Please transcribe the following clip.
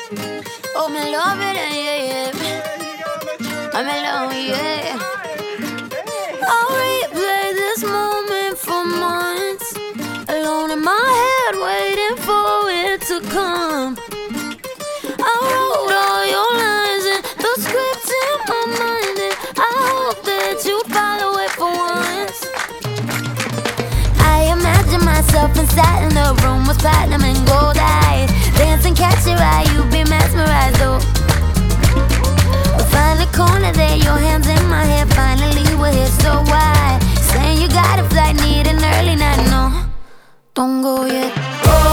Oh, me love it, yeah, yeah. I'm alone, yeah. I'll replay this moment for months, alone in my head, waiting for it to come. I wrote all your lines and the script in my mind, and I hope that you'd follow it for once. I imagine myself inside in the room with platinum and gold eyes, dancing, catch your eye, you'd be mesmerized, though. Find the corner there, your hands in my hair. Finally we're here, so why? Saying you got a flight, need an early night. No, don't go yet.